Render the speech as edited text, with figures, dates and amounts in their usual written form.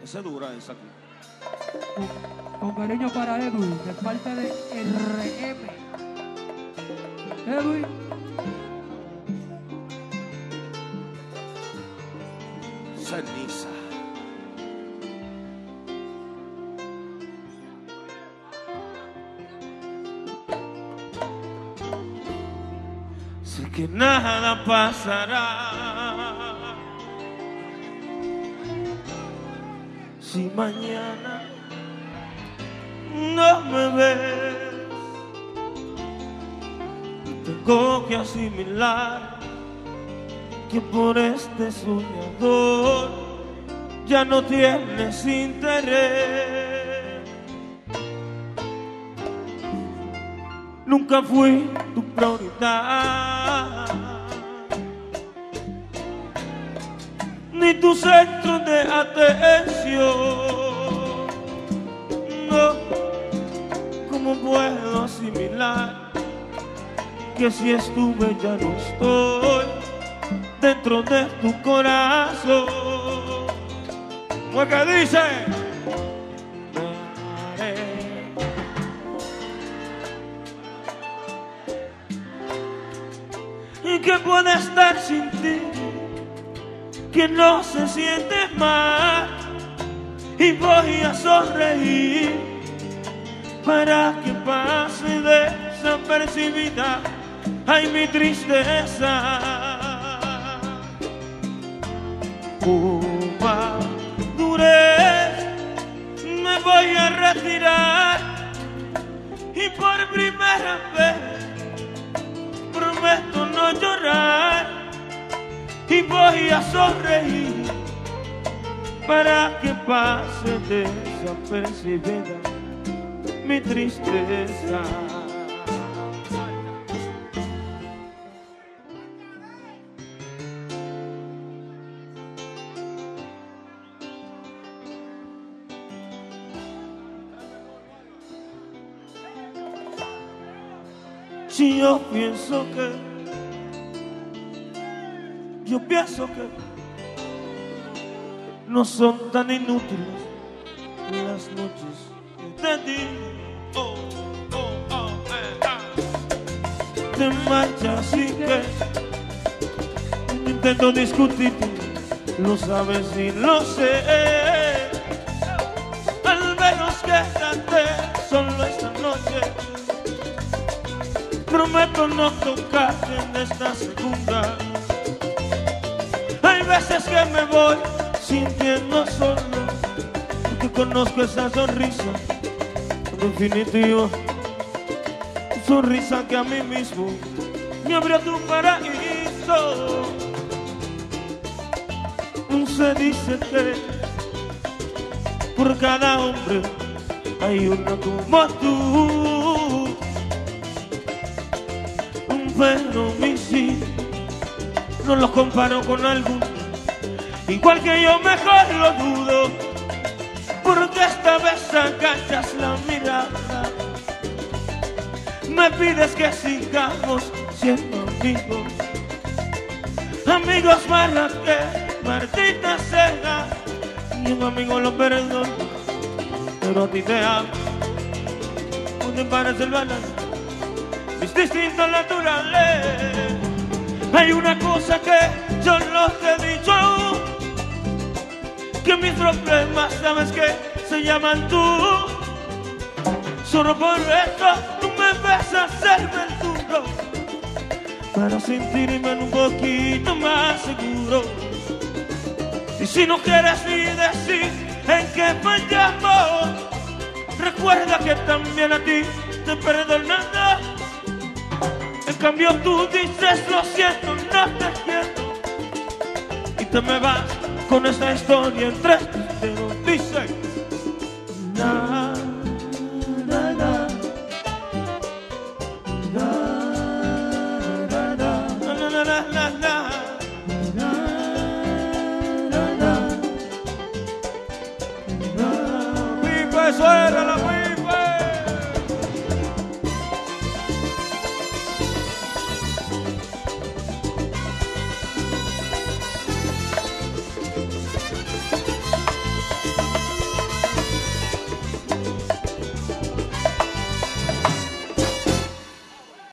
Esa es dura, esa aquí. Con cariño para Edwin, de parte de RM. Edwin. Ceniza. Sé que nada pasará si mañana no me ves. Tengo que asimilar que por este soñador ya no tienes interés. Nunca fui tu prioridad, ni tu centro de atención. No, ¿cómo puedo asimilar que si estuve ya no estoy dentro de tu corazón? ¿Cómo es que dice? ¿Y qué puede estar sin ti? Que no se siente mal. Y voy a sonreír para que pase desapercibida. Ay, mi tristeza. Madurez, me voy a retirar y por primera vez prometo no llorar y voy a sonreír para que pase desapercibida mi tristeza. Si yo pienso que no son tan inútiles las noches que te di. Te marchas y que intento discutir, lo sabes y lo sé. Al menos quédate solo esta noche. Prometo no tocarte en esta segunda. Hay veces que me voy sintiendo solo, porque conozco esa sonrisa definitiva, sonrisa que a mí mismo me abrió tu paraíso. Se dice que por cada hombre hay una como tú, pero mi sí no lo comparo con alguno. Igual que yo mejor lo dudo, porque esta vez agachas la mirada. Me pides que sigamos siendo amigos, amigos para que Martita sea. Y un amigo lo perdona, pero a ti te amo. ¿Dónde parece el balance? Es distinto naturales. Hay una cosa que yo no te he dicho aún, que mis problemas sabes que se llaman tú. Solo por eso tú me ves a hacerme el duro, para sentirme un poquito más seguro. Y si no quieres ni decir en qué fallamos, recuerda que también a ti te he perdonado. En cambio tú dices lo siento, no te quiero, y te me vas con esta historia entre tus dedos. Dice na, na, na, na, na, na, na, na, na, na, na. Eso era